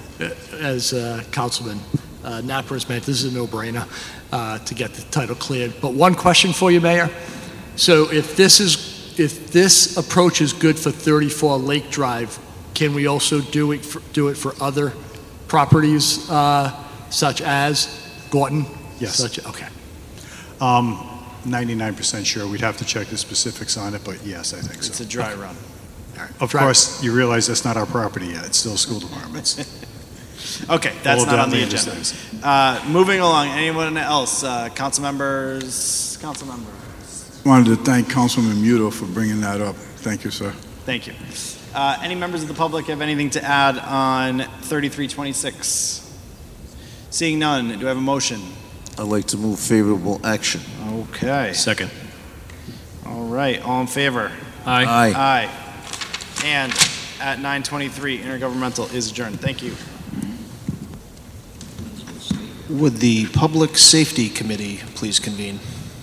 as uh, Councilman uh, Napper has mentioned, this is a no-brainer uh, to get the title cleared. But one question for you, Mayor. So if this is, if this approach is good for thirty-four Lake Drive, can we also do it for, do it for other properties uh, such as Gorton? Yes. Such, okay. Um, ninety-nine percent sure. We'd have to check the specifics on it, but yes, I think so. It's a dry run. Of Dry- course, you realize that's not our property yet. It's still school departments. Okay, that's All not on the dangerous agenda. things. Uh, moving along, anyone else? Uh, council members? Council members? Wanted to thank Councilman Muto for bringing that up. Thank you, sir. Thank you. Uh, any members of the public have anything to add on thirty-three twenty-six? Seeing none, do I have a motion? I'd like to move favorable action. Okay. Second. All right, all in favor? Aye. Aye. Aye. And at nine twenty-three, intergovernmental is adjourned. Thank you. Would the Public Safety Committee please convene?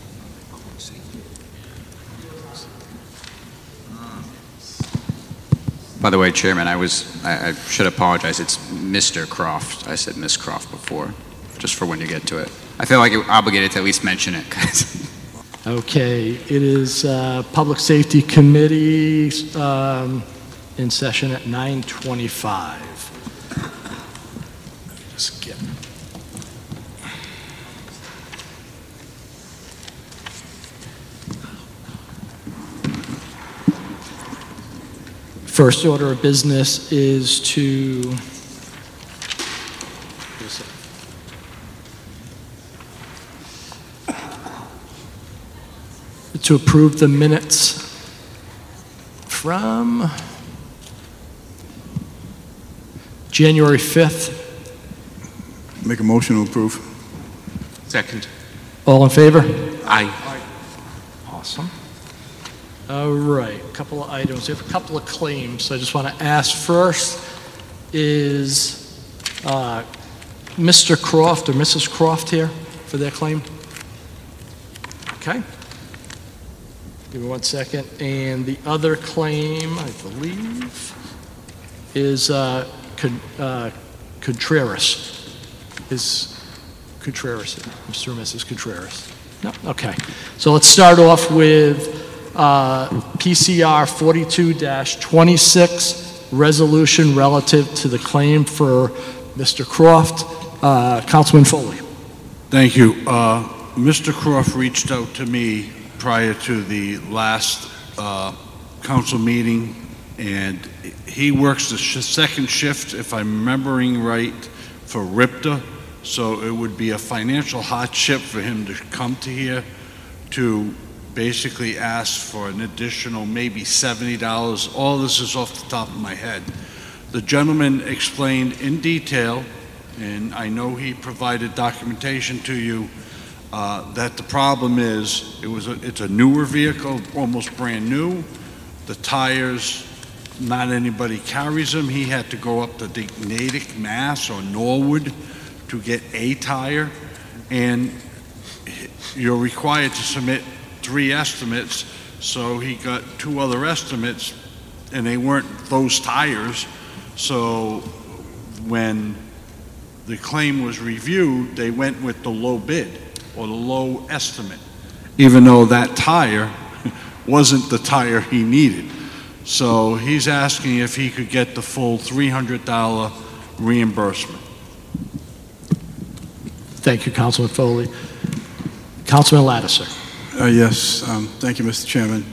By the way, Chairman, I was, I, I should apologize. It's Mister Croft. I said Miss Croft before, just for when you get to it. I feel like you're obligated to at least mention it, guys. Okay, it is uh, Public Safety Committee um, in session at nine twenty-five. Skip. First order of business is to to approve the minutes from January fifth. Make a motion to approve. Second. All in favor? Aye. Awesome. All right, a couple of items. We have a couple of claims. I just want to ask first is uh, Mister Croft or Missus Croft here for their claim? Okay. Give me one second. And the other claim, I believe, is uh, Con- uh, Contreras. Is Contreras here? Mister or Missus Contreras? No? Okay. So let's start off with uh, P C R forty-two dash twenty-six, resolution relative to the claim for Mister Croft. Uh, Councilman Foley. Thank you. Uh, Mister Croft reached out to me prior to the last uh, council meeting, and he works the sh- second shift, if I'm remembering right, for RIPTA. So it would be a financial hardship for him to come to here to basically ask for an additional maybe seventy dollars. All this is off the top of my head. The gentleman explained in detail, and I know he provided documentation to you, uh, that the problem is it was a, it's a newer vehicle, almost brand new. The tires not anybody carries them. He had to go up to the Natick, Mass, or Norwood to get a tire, and you're required to submit three estimates, so he got two other estimates, and they weren't those tires. So when the claim was reviewed, they went with the low bid, or the low estimate, even though that tire wasn't the tire he needed. So he's asking if he could get the full three hundred dollar reimbursement. Thank you, Councilman Foley. Councilman Lattiser. Uh, yes, um, thank you, Mister Chairman.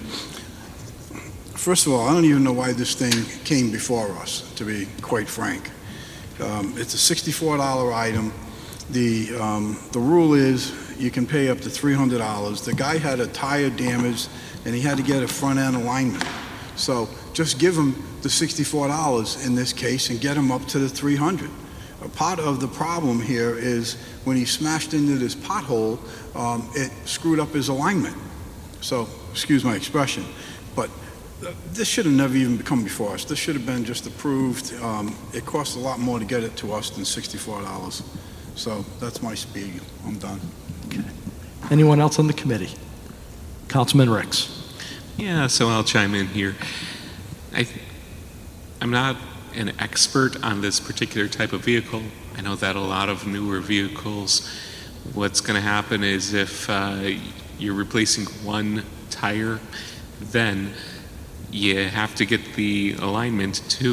First of all, I don't even know why this thing came before us, to be quite frank. Um, it's a sixty-four dollar item. The, um, the rule is you can pay up to three hundred dollars. The guy had a tire damage, and he had to get a front-end alignment. So just give him the sixty-four dollars in this case and get him up to the three hundred dollars. A part of the problem here is when he smashed into this pothole, um, it screwed up his alignment. So, excuse my expression, but uh, this should have never even come before us. This should have been just approved. Um, it costs a lot more to get it to us than sixty-four dollars. So that's my spiel. I'm done. Okay. Anyone else on the committee? Councilman Ricks. Yeah, so I'll chime in here. I, I'm not an expert on this particular type of vehicle. I know that a lot of newer vehicles, what's going to happen is if uh, you're replacing one tire, then you have to get the alignment too.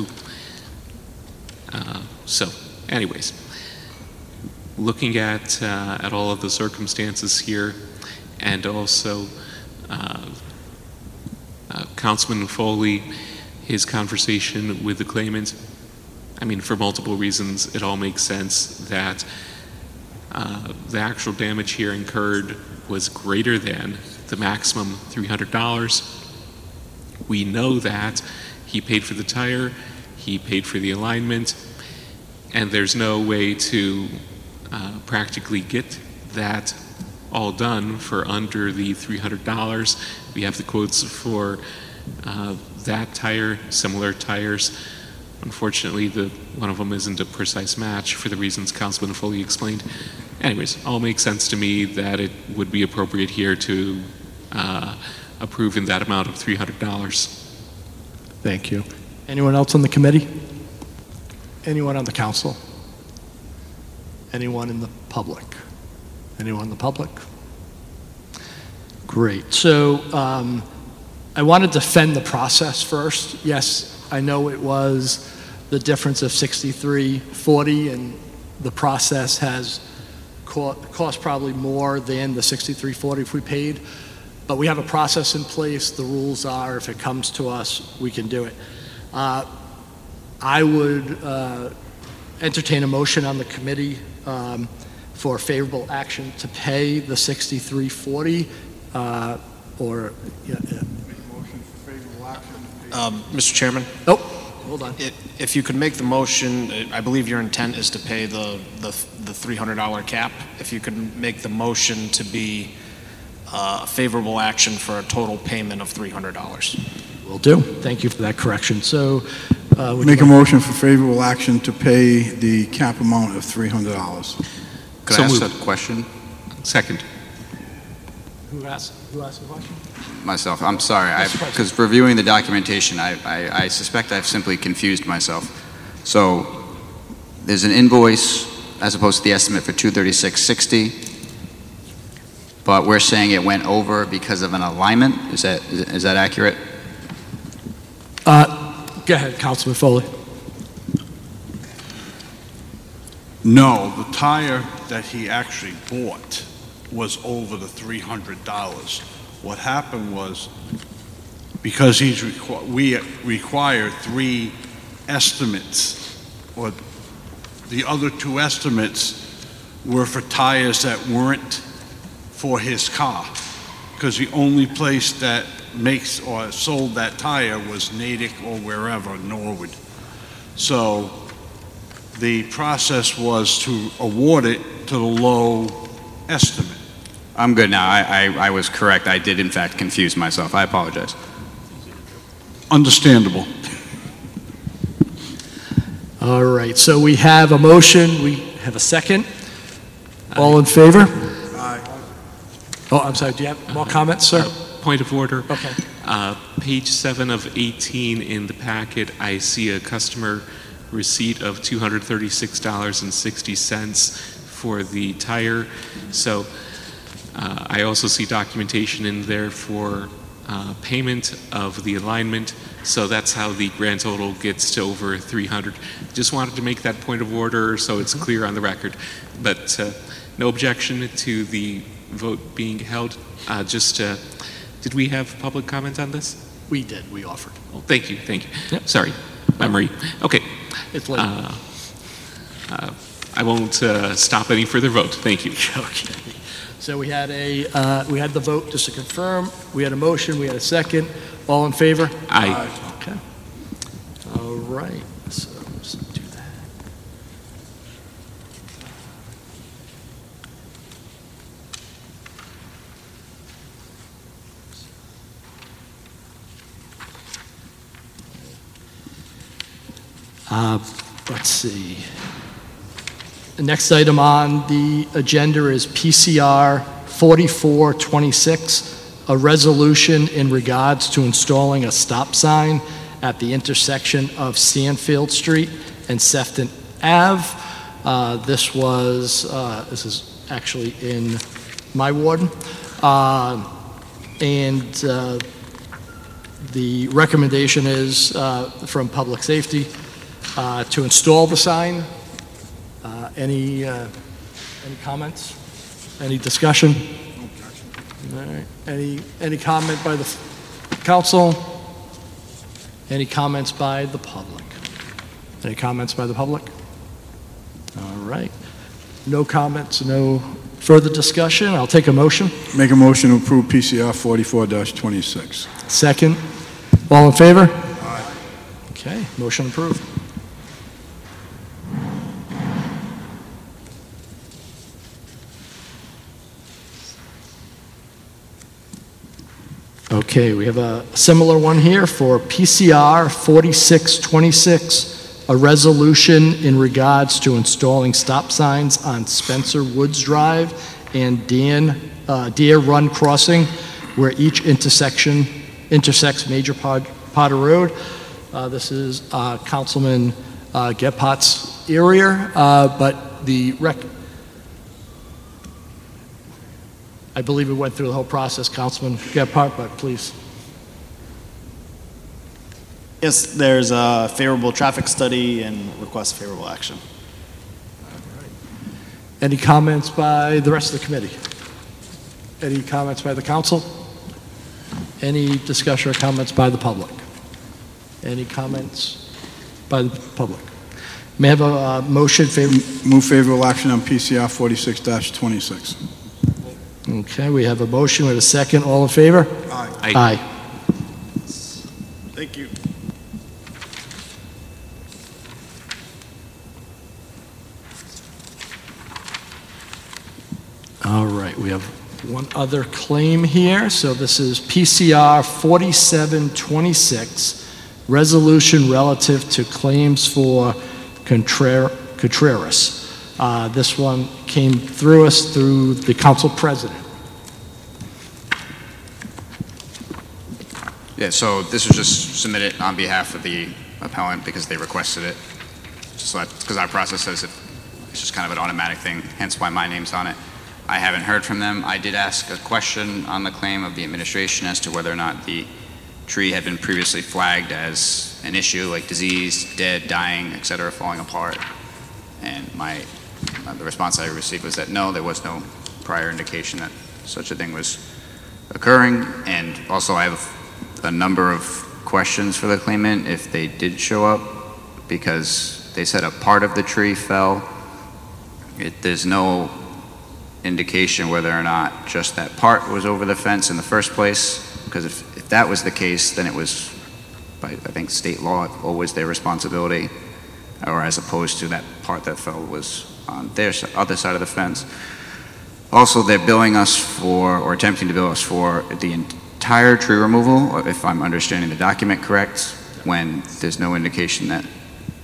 Uh, so, anyways, looking at uh, at all of the circumstances here, and also uh, uh, Councilman Foley, his conversation with the claimant, I mean, for multiple reasons, it all makes sense that uh, the actual damage here incurred was greater than the maximum three hundred dollars. We know that he paid for the tire, he paid for the alignment, and there's no way to uh, practically get that all done for under the three hundred dollars. We have the quotes for uh, that tire, similar tires. Unfortunately, the one of them isn't a precise match for the reasons Councilman Foley explained. Anyways, all makes sense to me that it would be appropriate here to uh, approve in that amount of three hundred dollars. Thank you. Anyone else on the committee? Anyone on the council? Anyone in the public? Anyone in the public? Great. So um, I want to defend the process first. Yes, I know it was the difference of sixty-three forty, and the process has co cost probably more than the sixty-three forty if we paid. But we have a process in place. The rules are, if it comes to us, we can do it. Uh, I would uh, entertain a motion on the committee um, for favorable action to pay the sixty-three forty, uh, or yeah, yeah. Um, Mister Chairman? Oh, hold on. It, if you could make the motion, I believe your intent is to pay the, the, the three hundred dollar cap. If you could make the motion to be uh, a favorable action for a total payment of three hundred dollars. Will do. Thank you for that correction. So, uh, would Make you a like- motion for favorable action to pay the cap amount of three hundred dollars. Could So I ask moved. a question? Second. Who asked, who asked the question? Myself, I'm sorry, Mister President. because reviewing the documentation, I, I, I suspect I've simply confused myself. So, there's an invoice as opposed to the estimate for two thirty-six sixty, but we're saying it went over because of an alignment. Is that is, is that accurate? Uh, go ahead, Councilman Foley. No, the tire that he actually bought was over the three hundred dollars. What happened was, because he's requ- we require three estimates, or the other two estimates were for tires that weren't for his car, because the only place that makes or sold that tire was Natick or wherever, Norwood. So the process was to award it to the low estimate. I'm good now. I, I, I was correct. I did, in fact, confuse myself. I apologize. Understandable. right, so we have a motion, we have a second. All in favor? Aye. Oh, I'm sorry, do you have more comments, sir? Uh, Point of order. Okay. Uh, Page seven of eighteen in the packet, I see a customer receipt of two hundred thirty-six dollars and sixty cents for the tire. So uh, I also see documentation in there for uh, payment of the alignment. So that's how the grand total gets to over three hundred. Just wanted to make that point of order so it's clear on the record. But uh, no objection to the vote being held. Uh, just, uh, did we have public comment on this? We did, we offered. Oh, thank you, thank you. Yep. Sorry, memory. Okay. It's late. Uh, uh, I won't uh, stop any further vote. Thank you. Okay. So we had a, uh, we had the vote, just to confirm. We had a motion, we had a second. All in favor? Aye. Okay. All right, so let's do that. Uh, let's see. The next item on the agenda is P C R forty-four twenty-six, a resolution in regards to installing a stop sign at the intersection of Sandfield Street and Sefton Ave. Uh, This was, uh, this is actually in my ward. Uh, And uh, the recommendation is uh, from Public Safety uh, to install the sign. Uh, Any, uh, any comments? Any discussion? All right. Any, any comment by the f- council? Any comments by the public? Any comments by the public? All right. No comments, no further discussion. I'll take a motion. Make a motion to approve P C R forty-four twenty-six. Second. All in favor? Aye. Okay, motion approved. Okay, we have a similar one here for P C R forty-six twenty-six, a resolution in regards to installing stop signs on Spencer Woods Drive and Dan, uh, Deer Run Crossing, where each intersection intersects Major Pod, Potter Road. Uh, this is uh, Councilman uh, Gephardt's area, uh, but the rec. I believe we went through the whole process, Councilman Gephardt, but please. Yes, there's a favorable traffic study and request favorable action. Any comments by the rest of the committee? Any comments by the council? Any discussion or comments by the public? Any comments by the public? May I have a uh, motion favor? Move favorable action on P C R forty-six twenty-six. Okay, we have a motion with a second. All in favor? Aye. Aye. Thank you. All right, we have one other claim here. So this is P C R forty-seven twenty-six, resolution relative to claims for Contrer- Contreras. Uh, This one came through us through the council president. Yeah, so this was just submitted on behalf of the appellant because they requested it. Just so because our process says it, it's just kind of an automatic thing, hence why my name's on it. I haven't heard from them. I did ask a question on the claim of the administration as to whether or not the tree had been previously flagged as an issue, like disease, dead, dying, et cetera, falling apart. And my, uh, the response I received was that no, there was no prior indication that such a thing was occurring. And also I have a number of questions for the claimant if they did show up, because they said a part of the tree fell. It, there's no indication whether or not just that part was over the fence in the first place, because if, if that was the case, then it was, by, I think, state law, always their responsibility, or as opposed to that part that fell was on their other side of the fence. Also, they're billing us for, or attempting to bill us for, the entire tree removal, if I'm understanding the document correct, when there's no indication that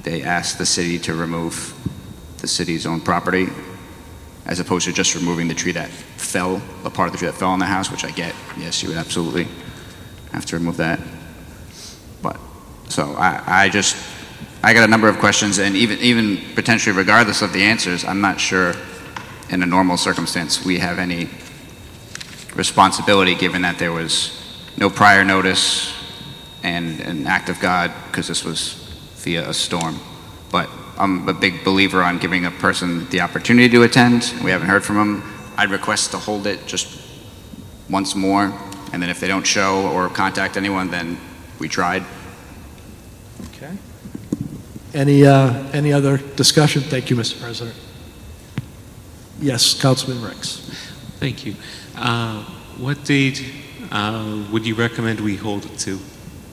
they asked the city to remove the city's own property, as opposed to just removing the tree that fell, a part of the tree that fell on the house, which I get. Yes, you would absolutely have to remove that. But, so I, I just, I got a number of questions, and even, even potentially regardless of the answers, I'm not sure in a normal circumstance we have any responsibility, given that there was no prior notice and an act of God, because this was via a storm. But I'm a big believer on giving a person the opportunity to attend. We haven't heard from them. I'd request to hold it just once more, and then if they don't show or contact anyone, then we tried. Okay. Any, uh, any other discussion? Thank you, Mister President. Yes, Councilman Ricks. Thank you. Uh, what date uh, would you recommend we hold it to?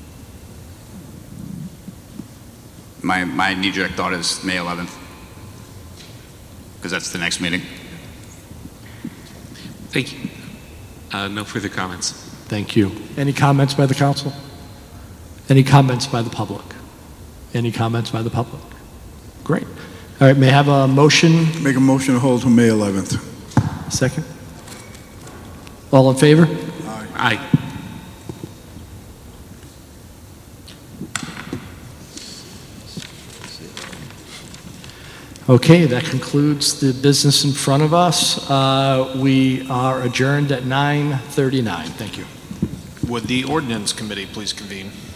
My, my knee-jerk thought is May eleventh, because that's the next meeting. Thank you. Uh, no further comments. Thank you. Any comments by the council? Any comments by the public? Any comments by the public? Great. All right, may I have a motion? Make a motion to hold till May eleventh. Second. All in favor? Aye. Aye. Okay, that concludes the business in front of us. Uh, we are adjourned at nine thirty-nine. Thank you. Would the ordinance committee please convene?